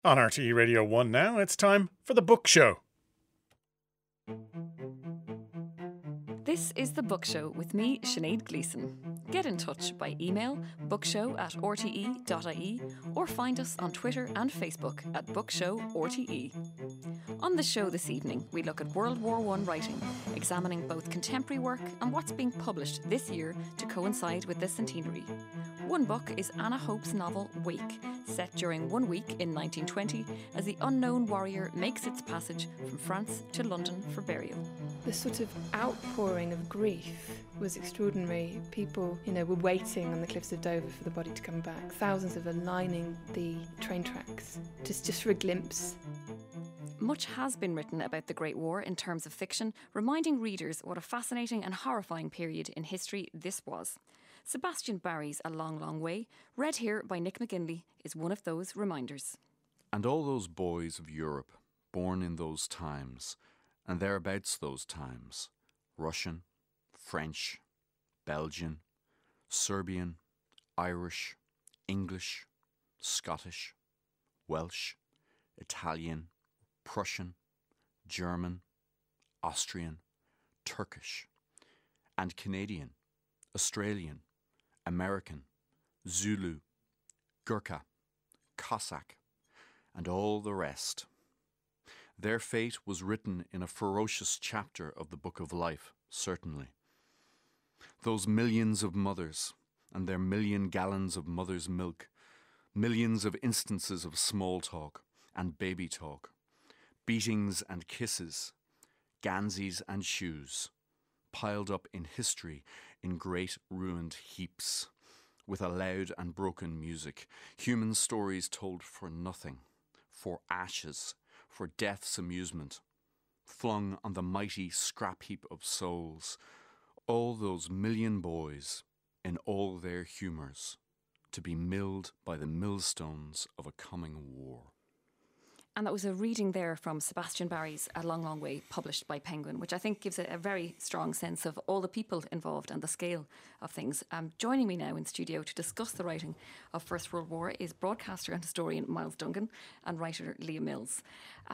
On RTE Radio 1 now, it's time for The Book Show. This is The Book Show with me, Sinead Gleeson. Get in touch by email bookshow@rte.ie or find us on Twitter and Facebook at BookshowRTE. On the show this evening, we look at World War I writing, examining both contemporary work and what's being published this year to coincide with the centenary. One book is Anna Hope's novel Wake, set during 1 week in 1920 as the unknown warrior makes its passage from France to London for burial. The sort of outpouring of grief was extraordinary. People, were waiting on the cliffs of Dover for the body to come back. Thousands of them lining the train tracks, just for a glimpse. Much has been written about the Great War in terms of fiction, reminding readers what a fascinating and horrifying period in history this was. Sebastian Barry's A Long, Long Way, read here by Nick McGinley, is one of those reminders. And all those boys of Europe, born in those times, and thereabouts those times, Russian, French, Belgian, Serbian, Irish, English, Scottish, Welsh, Italian, Prussian, German, Austrian, Turkish, and Canadian, Australian, American, Zulu, Gurkha, Cossack, and all the rest. Their fate was written in a ferocious chapter of the Book of Life, certainly. Those millions of mothers and their million gallons of mother's milk, millions of instances of small talk and baby talk, beatings and kisses, gansies and shoes, piled up in history in great ruined heaps, with a loud and broken music, human stories told for nothing, for ashes, for death's amusement, flung on the mighty scrap heap of souls, all those million boys in all their humours, to be milled by the millstones of a coming war. And that was a reading there from Sebastian Barry's A Long, Long Way, published by Penguin, which I think gives a very strong sense of all the people involved and the scale of things. Joining me now in studio to discuss the writing of First World War is broadcaster and historian Miles Dungan and writer Leah Mills.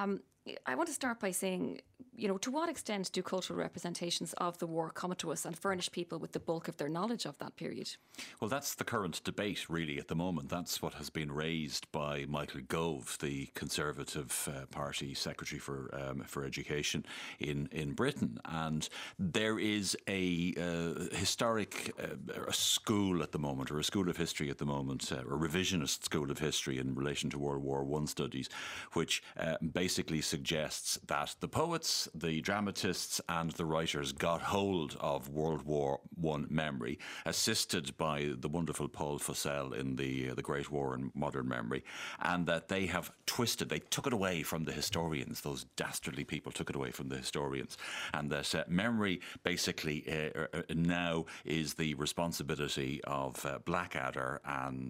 I want to start by saying, to what extent do cultural representations of the war come to us and furnish people with the bulk of their knowledge of that period? Well, that's the current debate, really, at the moment. That's what has been raised by Michael Gove, the Conservative Party Secretary for Education in Britain. And there is a historic a school at the moment, or a school of history at the moment, a revisionist school of history in relation to World War I studies, which basically suggests that the poets, the dramatists and the writers got hold of World War I memory, assisted by the wonderful Paul Fussell in the Great War in Modern Memory, and that they have they took it away from the historians. Those dastardly people took it away from the historians, and that memory basically now is the responsibility of Blackadder and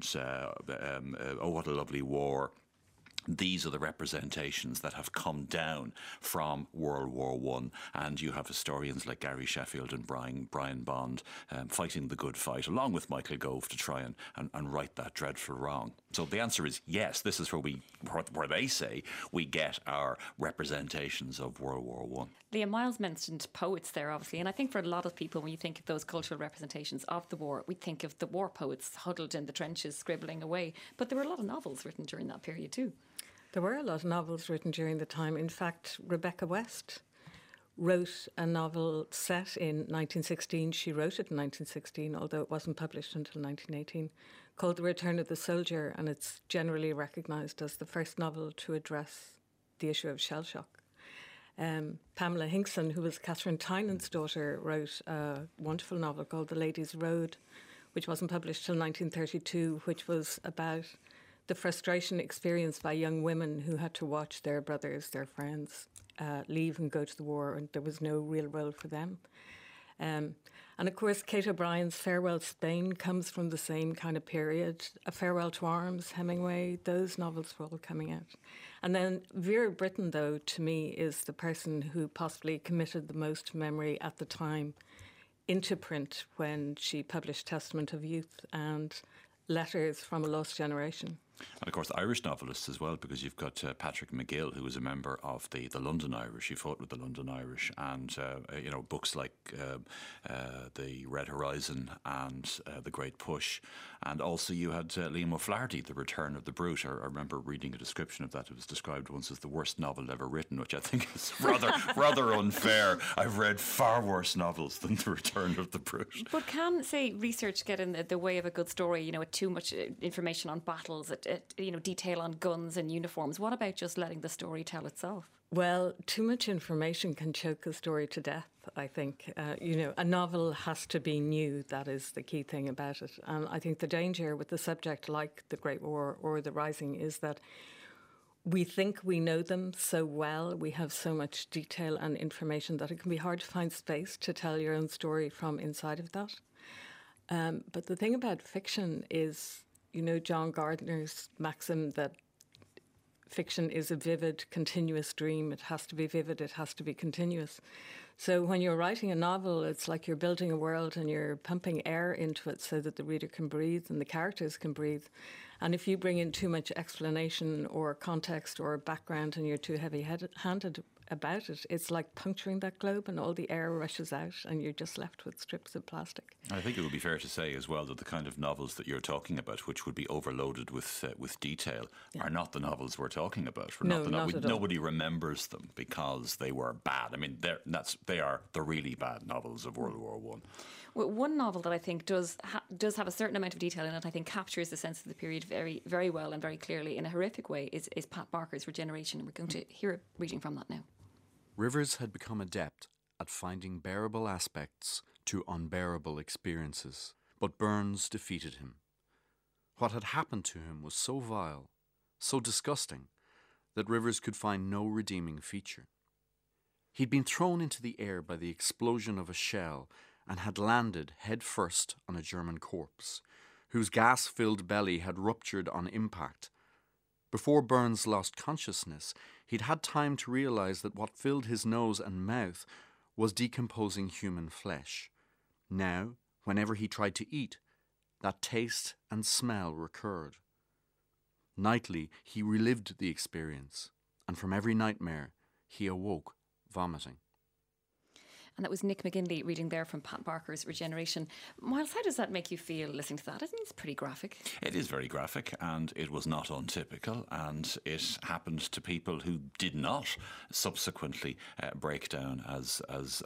Oh What a Lovely War. These are the representations that have come down from World War I, and you have historians like Gary Sheffield and Brian Bond fighting the good fight, along with Michael Gove, to try and right that dreadful wrong. So the answer is yes, this is where they say we get our representations of World War I. Leah, Miles mentioned poets there, obviously, and I think for a lot of people, when you think of those cultural representations of the war, we think of the war poets huddled in the trenches, scribbling away. But there were a lot of novels written during that period too. There were a lot of novels written during the time. In fact, Rebecca West wrote a novel set in 1916. She wrote it in 1916, although it wasn't published until 1918, called The Return of the Soldier, and it's generally recognised as the first novel to address the issue of shell shock. Pamela Hinkson, who was Catherine Tynan's daughter, wrote a wonderful novel called The Lady's Road, which wasn't published till 1932, which was about the frustration experienced by young women who had to watch their brothers, their friends, leave and go to the war, and there was no real role for them. And of course, Kate O'Brien's Farewell Spain comes from the same kind of period. A Farewell to Arms, Hemingway, those novels were all coming out. And then Vera Brittain, though, to me, is the person who possibly committed the most to memory at the time into print when she published Testament of Youth and Letters from a Lost Generation. And of course, Irish novelists as well, because you've got Patrick McGill, who was a member of the London Irish. He fought with the London Irish, and books like The Red Horizon and The Great Push, and also you had Liam O'Flaherty, The Return of the Brute. I remember reading a description of that. It was described once as the worst novel ever written, which I think is rather unfair. I've read far worse novels than The Return of the Brute. But can, say, research get in the way of a good story? With too much information on battles, detail on guns and uniforms. What about just letting the story tell itself? Well, too much information can choke a story to death, I think. A novel has to be new. That is the key thing about it. And I think the danger with a subject like the Great War or The Rising is that we think we know them so well, we have so much detail and information that it can be hard to find space to tell your own story from inside of that. But the thing about fiction is, John Gardner's maxim that fiction is a vivid, continuous dream. It has to be vivid, it has to be continuous. So when you're writing a novel, it's like you're building a world and you're pumping air into it so that the reader can breathe and the characters can breathe. And if you bring in too much explanation or context or background and you're too heavy-handed about it, it's like puncturing that globe and all the air rushes out and you're just left with strips of plastic. I think it would be fair to say as well that the kind of novels that you're talking about, which would be overloaded with detail, are not the novels we're talking about. Not at all. Nobody remembers them because they were bad. I mean, they are the really bad novels of World War I. Well, one novel that I think does have a certain amount of detail in it, I think captures the sense of the period very, very well and very clearly in a horrific way, is Pat Barker's Regeneration. And we're going to hear a reading from that now. Rivers had become adept at finding bearable aspects to unbearable experiences, but Burns defeated him. What had happened to him was so vile, so disgusting, that Rivers could find no redeeming feature. He'd been thrown into the air by the explosion of a shell and had landed head first on a German corpse, whose gas-filled belly had ruptured on impact. Before Burns lost consciousness, he'd had time to realize that what filled his nose and mouth was decomposing human flesh. Now, whenever he tried to eat, that taste and smell recurred. Nightly, he relived the experience, and from every nightmare, he awoke vomiting. And that was Nick McGinley reading there from Pat Barker's Regeneration. Miles, how does that make you feel listening to that? I think it's pretty graphic. It is very graphic, and it was not untypical, and it happened to people who did not subsequently break down as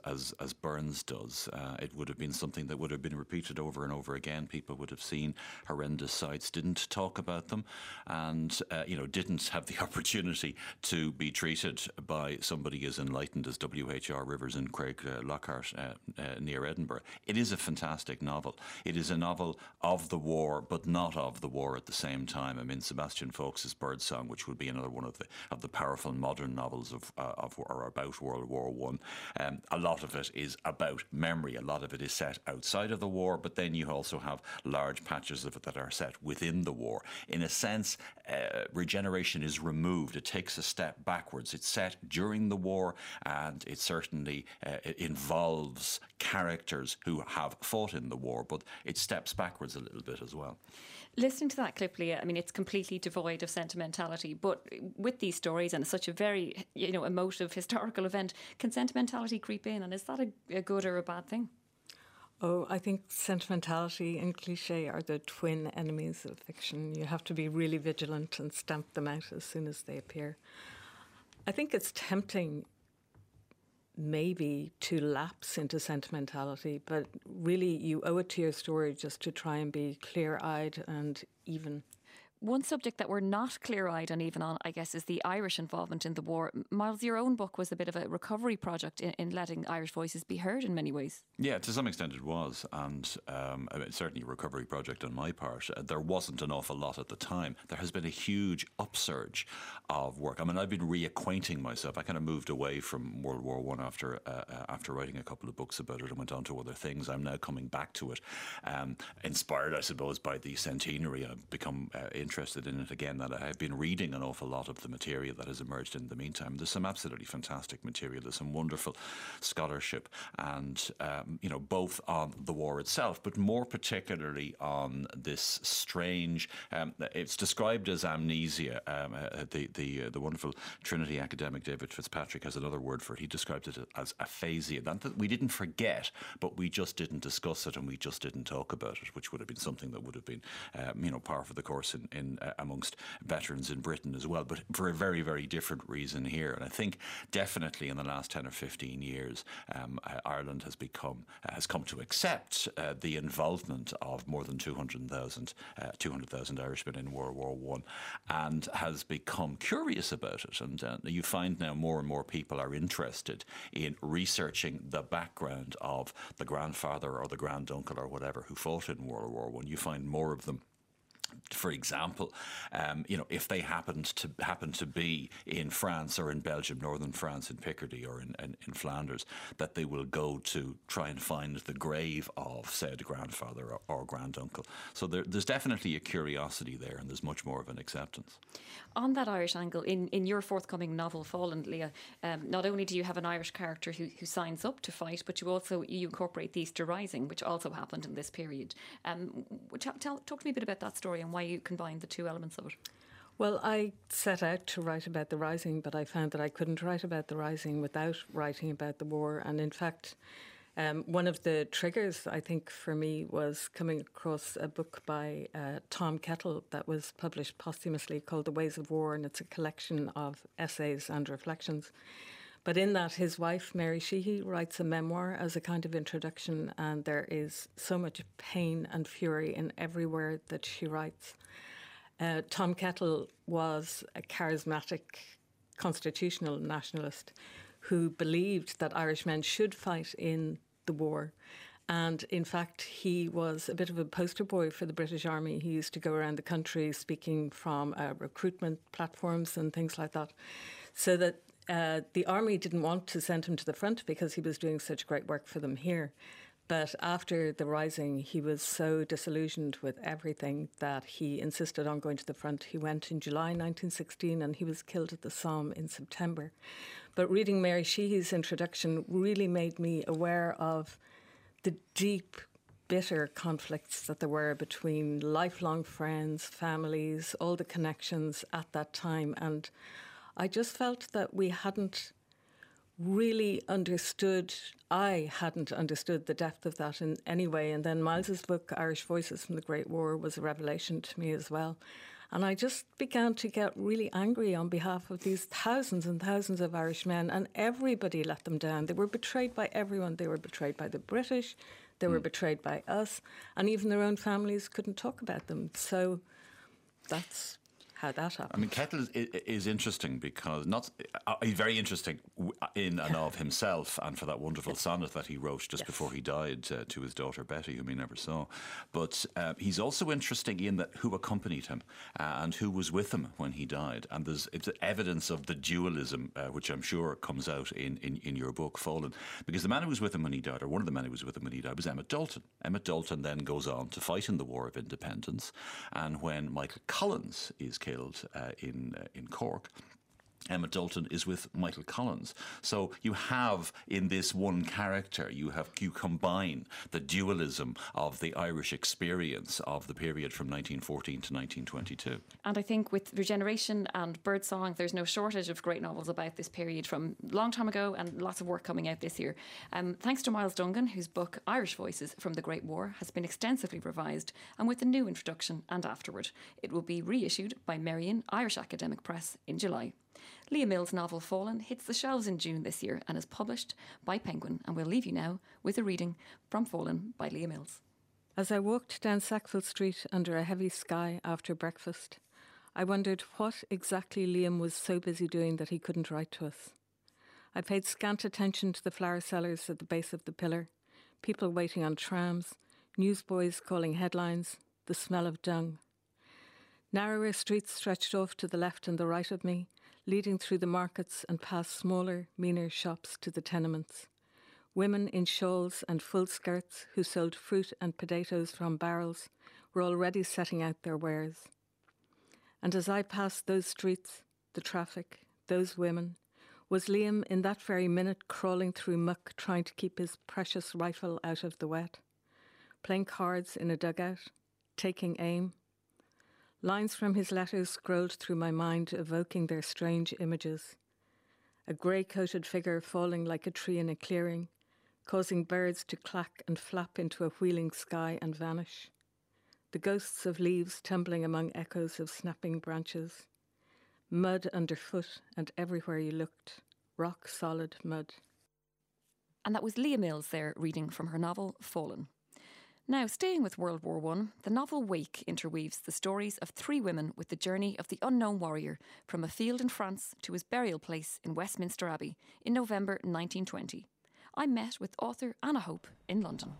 Burns does. It would have been something that would have been repeated over and over again. People would have seen horrendous sights, didn't talk about them, and didn't have the opportunity to be treated by somebody as enlightened as W.H.R. Rivers and Craig Lockhart near Edinburgh. It is a fantastic novel. It is a novel of the war, but not of the war at the same time. I mean, Sebastian Faulks's Birdsong, which would be another one of the powerful modern novels of or about World War I. A lot of it is about memory. A lot of it is set outside of the war, but then you also have large patches of it that are set within the war. In a sense, Regeneration is removed. It takes a step backwards. It's set during the war, and it certainly involves characters who have fought in the war, but it steps backwards a little bit as well. Listening to that clip, Leah, I mean, it's completely devoid of sentimentality, but with these stories and such a very, emotive historical event, can sentimentality creep in, and is that a good or a bad thing? Oh, I think sentimentality and cliché are the twin enemies of fiction. You have to be really vigilant and stamp them out as soon as they appear. I think it's tempting maybe to lapse into sentimentality, but really you owe it to your story just to try and be clear-eyed and even. One subject that we're not clear-eyed and even on, I guess, is the Irish involvement in the war. Miles, your own book was a bit of a recovery project in letting Irish voices be heard in many ways. Yeah, to some extent it was, and certainly a recovery project on my part. There wasn't an awful lot at the time. There has been a huge upsurge of work. I mean, I've been reacquainting myself. I kind of moved away from World War I after writing a couple of books about it and went on to other things. I'm now coming back to it, inspired, I suppose, by the centenary. I've become interested interested in it again, that I have been reading an awful lot of the material that has emerged in the meantime. There's some absolutely fantastic material. There's some wonderful scholarship, and both on the war itself, but more particularly on this strange. It's described as amnesia. The wonderful Trinity academic David Fitzpatrick has another word for it. He described it as aphasia. That we didn't forget, but we just didn't discuss it and we just didn't talk about it, which would have been something that would have been, par for the course in amongst veterans in Britain as well, but for a very, very different reason here. And I think definitely in the last 10 or 15 years, Ireland has come to accept the involvement of more than 200,000 Irishmen in World War I, and has become curious about it. And you find now more and more people are interested in researching the background of the grandfather or the granduncle or whatever who fought in World War I. You find more of them. For example, if they happen to be in France or in Belgium, northern France, in Picardy or in Flanders, that they will go to try and find the grave of said grandfather or granduncle. So there's definitely a curiosity there, and there's much more of an acceptance. On that Irish angle, in your forthcoming novel, Fallen, Leah, not only do you have an Irish character who signs up to fight, but you incorporate the Easter Rising, which also happened in this period. Talk to me a bit about that story and why you combined the two elements of it. Well, I set out to write about the Rising, but I found that I couldn't write about the Rising without writing about the war. And in fact, one of the triggers, I think, for me was coming across a book by Tom Kettle that was published posthumously called The Ways of War, and it's a collection of essays and reflections. But in that, his wife, Mary Sheehy, writes a memoir as a kind of introduction, and there is so much pain and fury in every word that she writes. Tom Kettle was a charismatic constitutional nationalist who believed that Irish men should fight in the war. And in fact, he was a bit of a poster boy for the British Army. He used to go around the country speaking from recruitment platforms and things like that. So that the army didn't want to send him to the front because he was doing such great work for them here. But after the Rising, he was so disillusioned with everything that he insisted on going to the front. He went in July 1916 and he was killed at the Somme in September. But reading Mary Sheehy's introduction really made me aware of the deep, bitter conflicts that there were between lifelong friends, families, all the connections at that time. And I just felt that we hadn't really understood, I hadn't understood the depth of that in any way. And then Miles's book, Irish Voices from the Great War, was a revelation to me as well. And I just began to get really angry on behalf of these thousands and thousands of Irish men, and everybody let them down. They were betrayed by everyone. They were betrayed by the British, they were betrayed by us, and even their own families couldn't talk about them. So that's how that happened. I mean, Kettle is interesting because he's very interesting in and of himself, and for that wonderful sonnet that he wrote just before he died to his daughter Betty, whom he never saw. But he's also interesting in that who accompanied him and who was with him when he died. And it's evidence of the dualism, which I'm sure comes out in your book, Fallen, because the man who was with him when he died, or one of the men who was with him when he died, was Emmett Dalton. Emmett Dalton then goes on to fight in the War of Independence, and when Michael Collins is killed in Cork, Emmett Dalton is with Michael Collins. So you have in this one character, you combine the dualism of the Irish experience of the period from 1914 to 1922. And I think with Regeneration and Birdsong, there's no shortage of great novels about this period from a long time ago, and lots of work coming out this year. Thanks to Miles Dungan, whose book Irish Voices from the Great War has been extensively revised, and with a new introduction and afterward. It will be reissued by Merrion Irish Academic Press in July. Leah Mills' novel Fallen hits the shelves in June this year and is published by Penguin, and we'll leave you now with a reading from Fallen by Leah Mills. As I walked down Sackville Street under a heavy sky after breakfast, I wondered what exactly Liam was so busy doing that he couldn't write to us. I paid scant attention to the flower sellers at the base of the pillar, people waiting on trams, newsboys calling headlines, the smell of dung. Narrower streets stretched off to the left and the right of me, leading through the markets and past smaller, meaner shops to the tenements. Women in shawls and full skirts who sold fruit and potatoes from barrels were already setting out their wares. And as I passed those streets, the traffic, those women, was Liam in that very minute crawling through muck trying to keep his precious rifle out of the wet, playing cards in a dugout, taking aim. Lines from his letters scrolled through my mind, evoking their strange images. A grey-coated figure falling like a tree in a clearing, causing birds to clack and flap into a wheeling sky and vanish. The ghosts of leaves tumbling among echoes of snapping branches. Mud underfoot and everywhere you looked. Rock-solid mud. And that was Leah Mills there reading from her novel Fallen. Now, staying with World War I, the novel Wake interweaves the stories of three women with the journey of the unknown warrior from a field in France to his burial place in Westminster Abbey in November 1920. I met with author Anna Hope in London.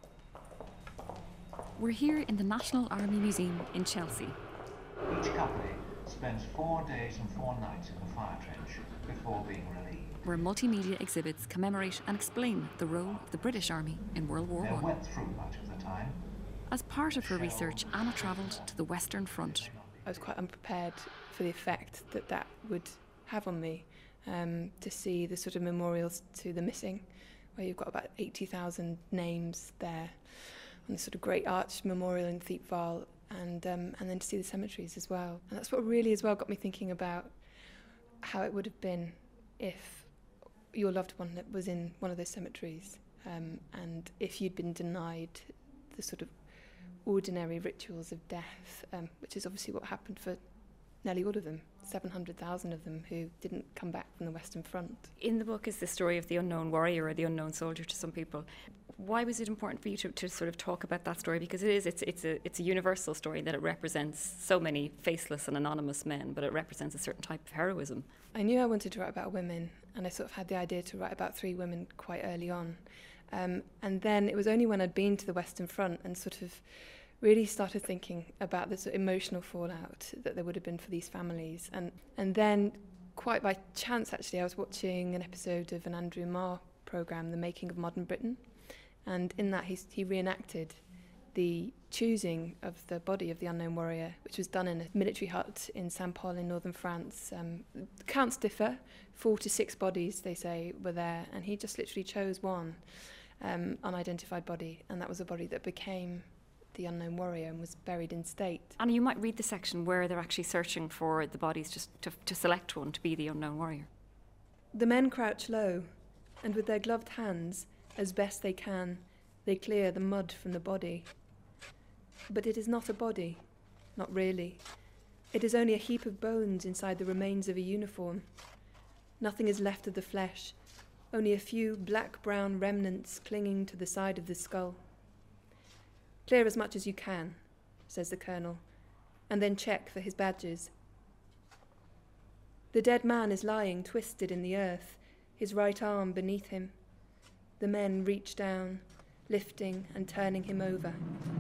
We're here in the National Army Museum in Chelsea. Each company spends 4 days and 4 nights in the fire trench before being relieved. Where multimedia exhibits commemorate and explain the role of the British Army in World War They're I. wet through much of the time. As part of her research, Anna travelled to the Western Front. I was quite unprepared for the effect that that would have on me, to see the sort of memorials to the missing, where you've got about 80,000 names there on the sort of great arch memorial in Thiepval, and then to see the cemeteries as well. And that's what really as well got me thinking about how it would have been if your loved one was in one of those cemeteries, and if you'd been denied the sort of ordinary rituals of death, which is obviously what happened for nearly all of them, 700,000 of them who didn't come back from the Western Front. In the book is the story of the unknown warrior or the unknown soldier to some people. Why was it important for you to sort of talk about that story? Because it's a universal story that it represents so many faceless and anonymous men, but it represents a certain type of heroism. I knew I wanted to write about women, and I sort of had the idea to write about three women quite early on. And then it was only when I'd been to the Western Front and sort of really started thinking about the sort of emotional fallout that there would have been for these families. And then, quite by chance actually, I was watching an episode of an Andrew Marr programme, The Making of Modern Britain. And in that he reenacted the choosing of the body of the unknown warrior, which was done in a military hut in Saint-Paul in northern France. The counts differ, 4 to 6 bodies, they say, were there, and he just literally chose one unidentified body, and that was a body that became the unknown warrior and was buried in state. Anna, you might read the section where they're actually searching for the bodies just to select one to be the unknown warrior. The men crouch low, and with their gloved hands, as best they can, they clear the mud from the body. But it is not a body, not really. It is only a heap of bones inside the remains of a uniform. Nothing is left of the flesh, only a few black-brown remnants clinging to the side of the skull. Clear as much as you can, says the colonel, and then check for his badges. The dead man is lying twisted in the earth, his right arm beneath him. The men reach down, lifting and turning him over.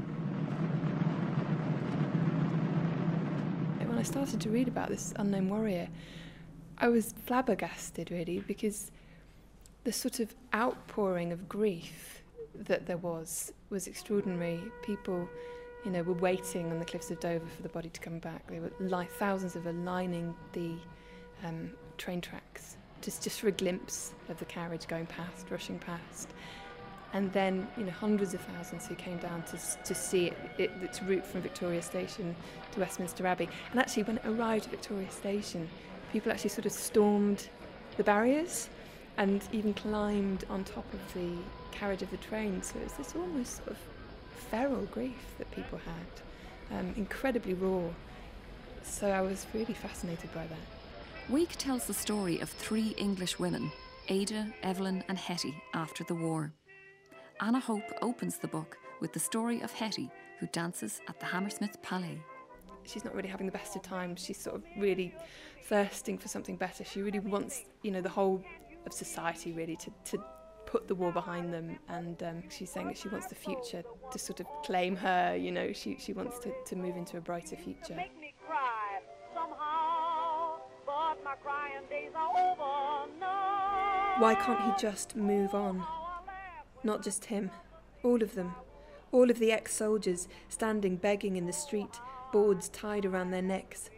When I started to read about this unknown warrior, I was flabbergasted, really, because the sort of outpouring of grief that there was extraordinary. People, were waiting on the cliffs of Dover for the body to come back. There were thousands of them lining the train tracks, just for a glimpse of the carriage going past, rushing past. And then, hundreds of thousands who came down to see its route from Victoria Station to Westminster Abbey. And actually, when it arrived at Victoria Station, people actually sort of stormed the barriers and even climbed on top of the carriage of the train. So it was this almost sort of feral grief that people had, incredibly raw. So I was really fascinated by that. Wake tells the story of 3 English women, Ada, Evelyn and Hetty, after the war. Anna Hope opens the book with the story of Hetty, who dances at the Hammersmith Palais. She's not really having the best of times. She's sort of really thirsting for something better. She really wants, the whole of society really to put the war behind them. And she's saying that she wants the future to sort of claim her. She wants to move into a brighter future. Make me cry somehow, but my crying days are over now. Why can't he just move on? Not just him, all of them, all of the ex-soldiers standing begging in the street, boards tied around their necks.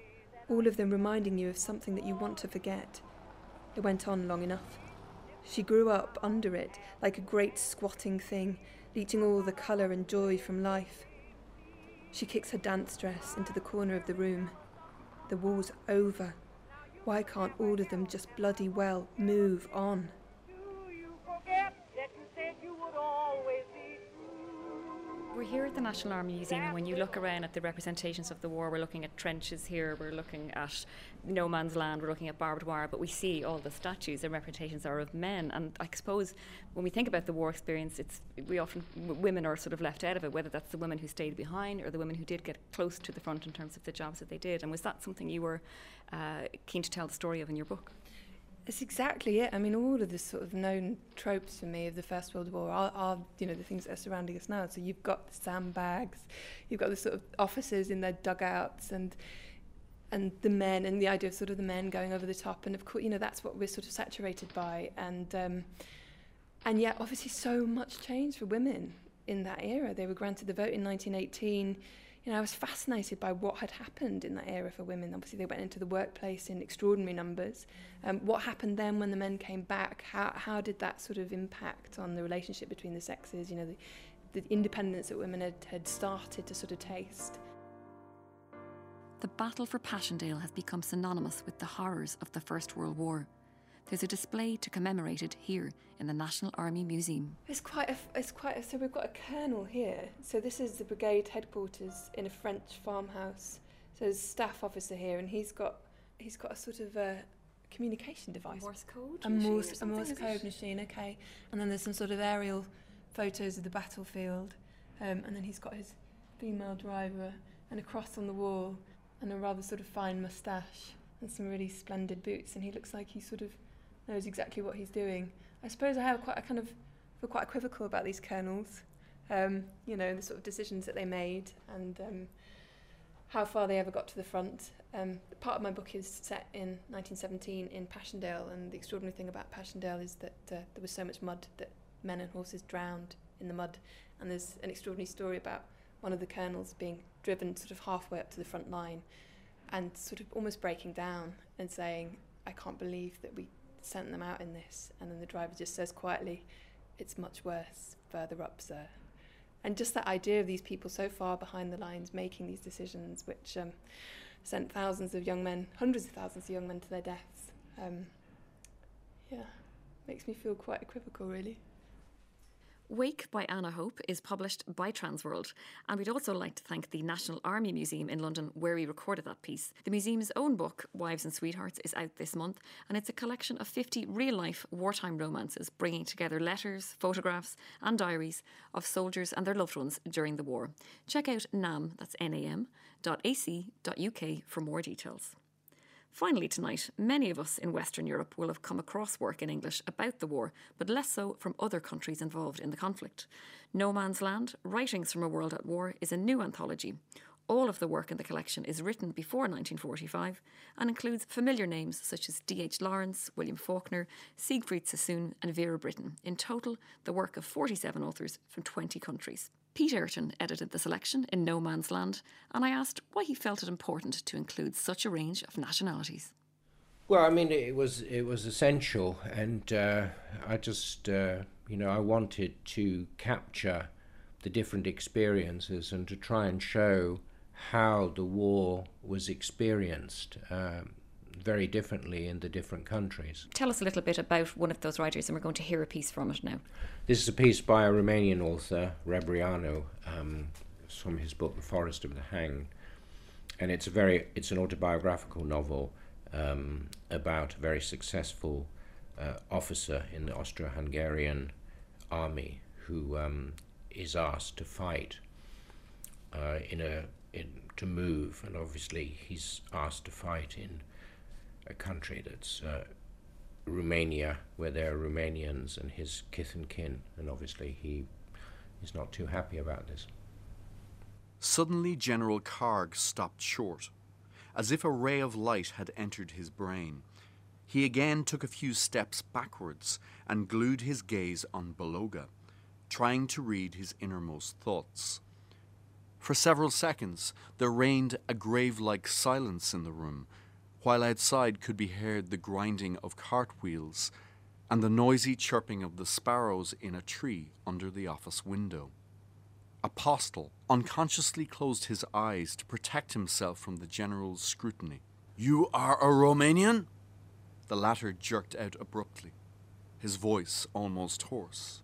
all of them reminding you of something that you want to forget. It went on long enough. She grew up under it, like a great squatting thing, leeching all the colour and joy from life. She kicks her dance dress into the corner of the room. The war's over. Why can't all of them just bloody well move on? Do you forget that you said you would always be true? We're here at the National Army Museum, and when you look around at the representations of the war, we're looking at trenches here, we're looking at no man's land, we're looking at barbed wire, but we see all the statues and representations are of men. And I suppose when we think about the war experience, women are sort of left out of it, whether that's the women who stayed behind or the women who did get close to the front in terms of the jobs that they did. And was that something you were keen to tell the story of in your book? It's exactly it. I mean, all of the sort of known tropes for me of the First World War are the things that are surrounding us now. So you've got the sandbags, you've got the sort of officers in their dugouts, and the men, and the idea of sort of the men going over the top, and of course, that's what we're sort of saturated by, and yet obviously so much changed for women in that era. They were granted the vote in 1918. I was fascinated by what had happened in that era for women. Obviously, they went into the workplace in extraordinary numbers. What happened then when the men came back? How did that sort of impact on the relationship between the sexes? The independence that women had started to sort of taste. The battle for Passchendaele has become synonymous with the horrors of the First World War. There's a display to commemorate it here in the National Army Museum. So we've got a colonel here. So this is the brigade headquarters in a French farmhouse. So there's a staff officer here, and he's got a sort of communication device. Morse code? A Morse code machine, okay. And then there's some sort of aerial photos of the battlefield. And then he's got his female driver and a cross on the wall and a rather sort of fine moustache and some really splendid boots, and he looks like he sort of knows exactly what he's doing. I suppose I feel quite equivocal about these colonels, the sort of decisions that they made and how far they ever got to the front. Part of my book is set in 1917 in Passchendaele, and the extraordinary thing about Passchendaele is that there was so much mud that men and horses drowned in the mud, and there's an extraordinary story about one of the colonels being driven sort of halfway up to the front line and sort of almost breaking down and saying, "I can't believe that we sent them out in this." And then the driver just says quietly, "It's much worse further up, sir." And just that idea of these people so far behind the lines making these decisions, which sent thousands of young men, hundreds of thousands of young men to their deaths, makes me feel quite equivocal, really. Wake by Anna Hope is published by Transworld, and we'd also like to thank the National Army Museum in London, where we recorded that piece. The museum's own book, Wives and Sweethearts, is out this month, and it's a collection of 50 real-life wartime romances, bringing together letters, photographs and diaries of soldiers and their loved ones during the war. Check out NAM, that's NAM.ac.uk for more details. Finally tonight, many of us in Western Europe will have come across work in English about the war, but less so from other countries involved in the conflict. No Man's Land, Writings from a World at War is a new anthology. All of the work in the collection is written before 1945 and includes familiar names such as D.H. Lawrence, William Faulkner, Siegfried Sassoon and Vera Brittain. In total, the work of 47 authors from 20 countries. Pete Ayrton edited the selection in No Man's Land, and I asked why he felt it important to include such a range of nationalities. Well, I mean, it was essential, and I just, I wanted to capture the different experiences and to try and show how the war was experienced very differently in the different countries. Tell us a little bit about one of those writers, and we're going to hear a piece from it now. This is a piece by a Romanian author, Rebreanu, from his book The Forest of the Hanged, and it's an autobiographical novel about a very successful officer in the Austro-Hungarian army who is asked to fight to move, and obviously he's asked to fight in a country that's Romania, where there are Romanians and his kith and kin, and obviously he is not too happy about this. Suddenly General Karg stopped short, as if a ray of light had entered his brain. He again took a few steps backwards and glued his gaze on Bologa, trying to read his innermost thoughts. For several seconds, there reigned a grave-like silence in the room, while outside could be heard the grinding of cartwheels and the noisy chirping of the sparrows in a tree under the office window. Apostle unconsciously closed his eyes to protect himself from the general's scrutiny. "You are a Romanian?" The latter jerked out abruptly, his voice almost hoarse.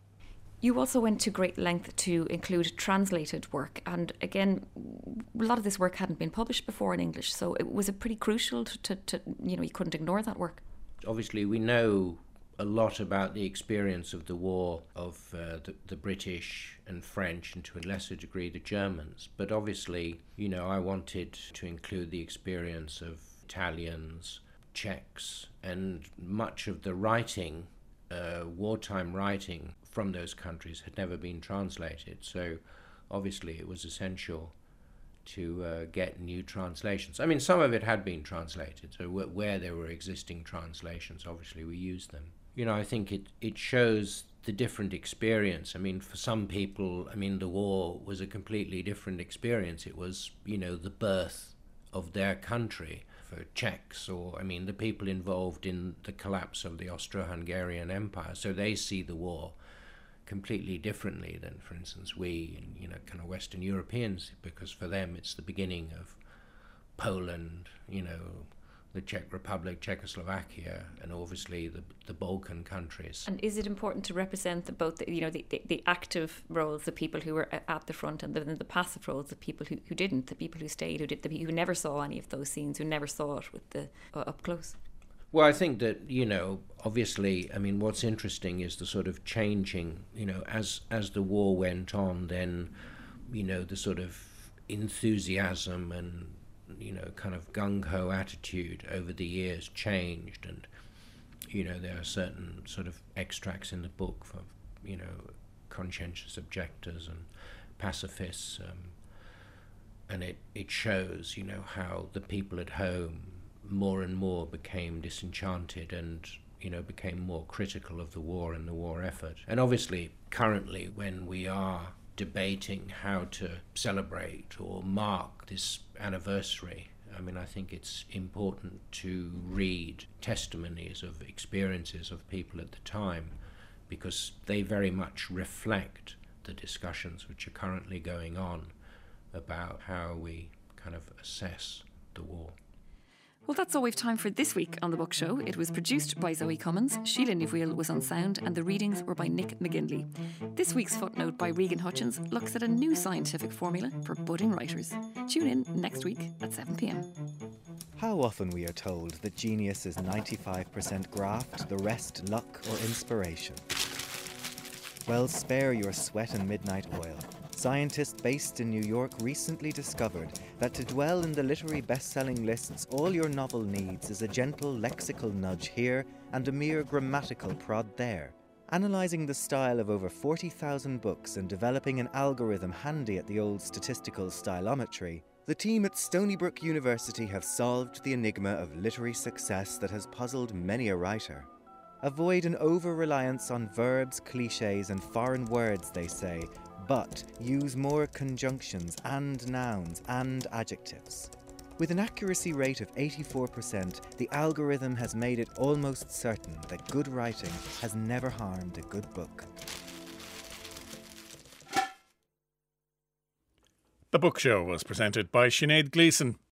You also went to great length to include translated work, and again, a lot of this work hadn't been published before in English, so it was pretty crucial to you couldn't ignore that work. Obviously, we know a lot about the experience of the war of the British and French, and to a lesser degree the Germans. But obviously, I wanted to include the experience of Italians, Czechs, and much of the writing, wartime writing from those countries had never been translated. So obviously it was essential to get new translations. I mean, some of it had been translated, so where there were existing translations, obviously we used them. I think it shows the different experience. I mean, for some people, the war was a completely different experience. It was, the birth of their country. For Czechs, or the people involved in the collapse of the Austro-Hungarian Empire, so they see the war completely differently than, for instance, we and kind of Western Europeans, because for them it's the beginning of Poland, the Czech Republic, Czechoslovakia, and obviously the Balkan countries. And is it important to represent both the active roles, the people who were at the front, and the passive roles, the people who didn't, the people who stayed, who never saw any of those scenes, who never saw it with the up close? Well, I think that, obviously, what's interesting is the sort of changing, as the war went on, then, the sort of enthusiasm and kind of gung-ho attitude over the years changed, and there are certain sort of extracts in the book for conscientious objectors and pacifists, and it shows how the people at home more and more became disenchanted and became more critical of the war and the war effort. And obviously currently, when we are debating how to celebrate or mark this anniversary, I think it's important to read testimonies of experiences of people at the time, because they very much reflect the discussions which are currently going on about how we kind of assess the war. Well, that's all we've time for this week on The Book Show. It was produced by Zoe Cummins, Sheila Nivuil was on sound, and the readings were by Nick McGinley. This week's footnote by Regan Hutchins looks at a new scientific formula for budding writers. Tune in next week at 7 p.m. How often we are told that genius is 95% graft, the rest luck or inspiration. Well, spare your sweat and midnight oil. Scientists based in New York recently discovered that to dwell in the literary best-selling lists, all your novel needs is a gentle lexical nudge here and a mere grammatical prod there. Analysing the style of over 40,000 books and developing an algorithm handy at the old statistical stylometry, the team at Stony Brook University have solved the enigma of literary success that has puzzled many a writer. Avoid an over-reliance on verbs, clichés and foreign words, they say, but use more conjunctions and nouns and adjectives. With an accuracy rate of 84%, the algorithm has made it almost certain that good writing has never harmed a good book. The Book Show was presented by Sinead Gleeson.